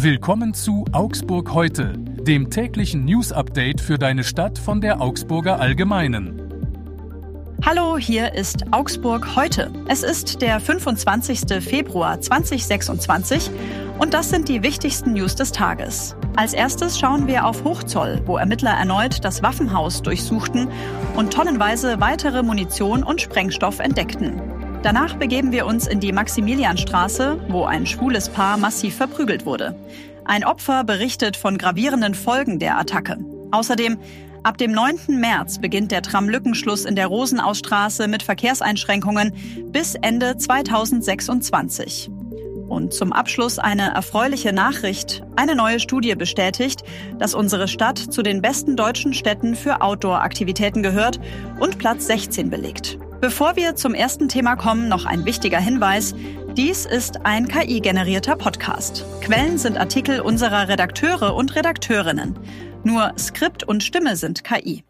Willkommen zu Augsburg heute, dem täglichen News-Update für deine Stadt von der Augsburger Allgemeinen. Hallo, hier ist Augsburg heute. Es ist der 25. Februar 2026 und das sind die wichtigsten News des Tages. Als erstes schauen wir auf Hochzoll, wo Ermittler erneut das Waffenhaus durchsuchten und tonnenweise weitere Munition und Sprengstoff entdeckten. Danach begeben wir uns in die Maximilianstraße, wo ein schwules Paar massiv verprügelt wurde. Ein Opfer berichtet von gravierenden Folgen der Attacke. Außerdem, ab dem 9. März beginnt der Tramlückenschluss in der Rosenausstraße mit Verkehrseinschränkungen bis Ende 2026. Und zum Abschluss eine erfreuliche Nachricht. Eine neue Studie bestätigt, dass unsere Stadt zu den besten deutschen Städten für Outdoor-Aktivitäten gehört und Platz 16 belegt. Bevor wir zum ersten Thema kommen, noch ein wichtiger Hinweis. Dies ist ein KI-generierter Podcast. Quellen sind Artikel unserer Redakteure und Redakteurinnen. Nur Skript und Stimme sind KI.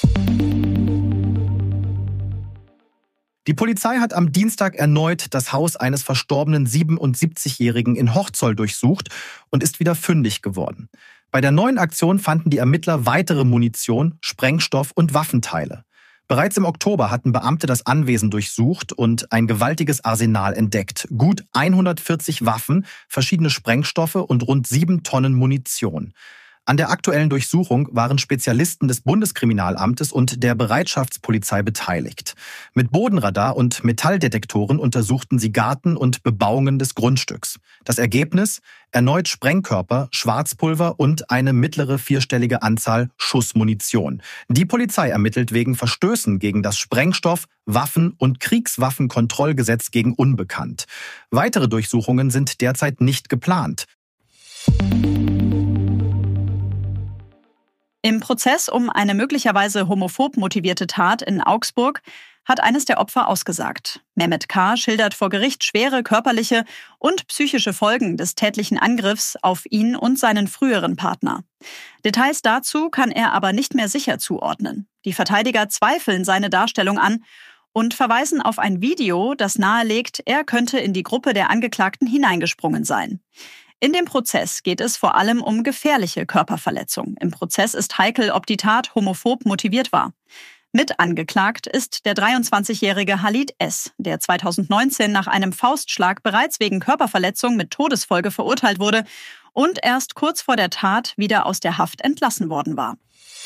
Die Polizei hat am Dienstag erneut das Haus eines verstorbenen 77-Jährigen in Hochzoll durchsucht und ist wieder fündig geworden. Bei der neuen Aktion fanden die Ermittler weitere Munition, Sprengstoff und Waffenteile. Bereits im Oktober hatten Beamte das Anwesen durchsucht und ein gewaltiges Arsenal entdeckt. Gut 140 Waffen, verschiedene Sprengstoffe und rund 7 Tonnen Munition. An der aktuellen Durchsuchung waren Spezialisten des Bundeskriminalamtes und der Bereitschaftspolizei beteiligt. Mit Bodenradar und Metalldetektoren untersuchten sie Garten und Bebauungen des Grundstücks. Das Ergebnis? Erneut Sprengkörper, Schwarzpulver und eine mittlere vierstellige Anzahl Schussmunition. Die Polizei ermittelt wegen Verstößen gegen das Sprengstoff-, Waffen- und Kriegswaffenkontrollgesetz gegen Unbekannt. Weitere Durchsuchungen sind derzeit nicht geplant. Im Prozess um eine möglicherweise homophob motivierte Tat in Augsburg hat eines der Opfer ausgesagt. Mehmet K. schildert vor Gericht schwere körperliche und psychische Folgen des tätlichen Angriffs auf ihn und seinen früheren Partner. Details dazu kann er aber nicht mehr sicher zuordnen. Die Verteidiger zweifeln seine Darstellung an und verweisen auf ein Video, das nahelegt, er könnte in die Gruppe der Angeklagten hineingesprungen sein. In dem Prozess geht es vor allem um gefährliche Körperverletzung. Im Prozess ist heikel, ob die Tat homophob motiviert war. Mit angeklagt ist der 23-jährige Halid S., der 2019 nach einem Faustschlag bereits wegen Körperverletzung mit Todesfolge verurteilt wurde und erst kurz vor der Tat wieder aus der Haft entlassen worden war.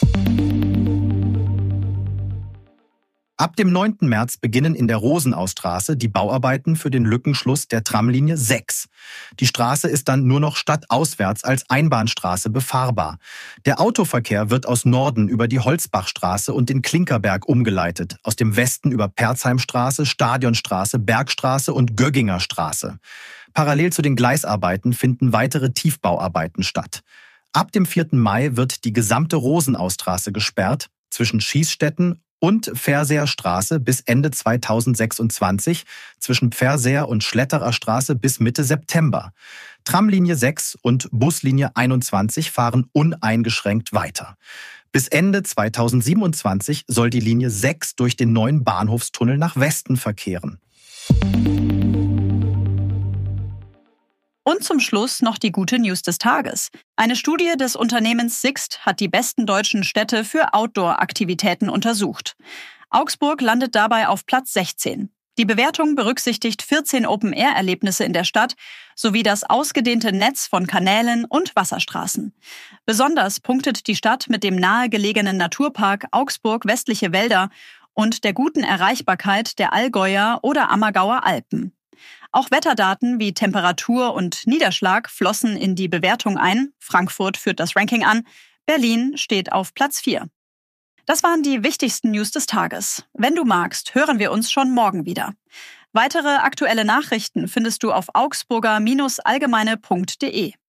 Ab dem 9. März beginnen in der Rosenausstraße die Bauarbeiten für den Lückenschluss der Tramlinie 6. Die Straße ist dann nur noch stadtauswärts als Einbahnstraße befahrbar. Der Autoverkehr wird aus Norden über die Holzbachstraße und den Klinkerberg umgeleitet, aus dem Westen über Perzheimstraße, Stadionstraße, Bergstraße und Gögginger Straße. Parallel zu den Gleisarbeiten finden weitere Tiefbauarbeiten statt. Ab dem 4. Mai wird die gesamte Rosenausstraße gesperrt, zwischen Schießstätten und Pferseer Straße bis Ende 2026, zwischen Pferseer und Schletterer Straße bis Mitte September. Tramlinie 6 und Buslinie 21 fahren uneingeschränkt weiter. Bis Ende 2027 soll die Linie 6 durch den neuen Bahnhofstunnel nach Westen verkehren. Und zum Schluss noch die gute News des Tages. Eine Studie des Unternehmens Sixt hat die besten deutschen Städte für Outdoor-Aktivitäten untersucht. Augsburg landet dabei auf Platz 16. Die Bewertung berücksichtigt 14 Open-Air-Erlebnisse in der Stadt sowie das ausgedehnte Netz von Kanälen und Wasserstraßen. Besonders punktet die Stadt mit dem nahegelegenen Naturpark Augsburg Westliche Wälder und der guten Erreichbarkeit der Allgäuer oder Ammergauer Alpen. Auch Wetterdaten wie Temperatur und Niederschlag flossen in die Bewertung ein. Frankfurt führt das Ranking an. Berlin steht auf Platz 4. Das waren die wichtigsten News des Tages. Wenn du magst, hören wir uns schon morgen wieder. Weitere aktuelle Nachrichten findest du auf augsburger-allgemeine.de.